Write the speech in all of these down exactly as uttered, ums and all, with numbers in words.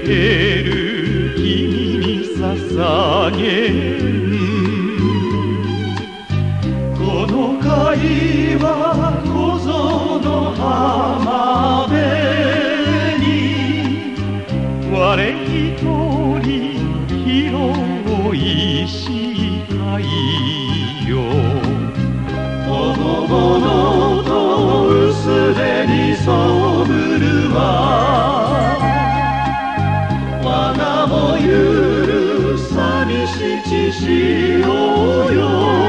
てる君に捧げる。この貝は小僧の浜辺に我一人広い視界よ。ほのぼのと薄れに染むるは罠もゆる寂しき潮よ。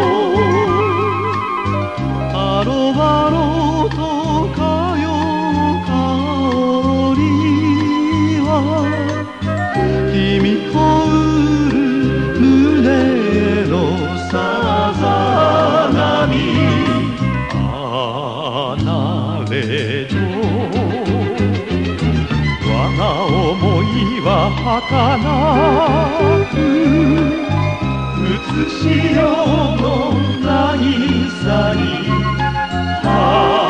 ハロバロとかよ香りは君とうる胸のさざ波。離れど我が想いは儚くうつしようの渚に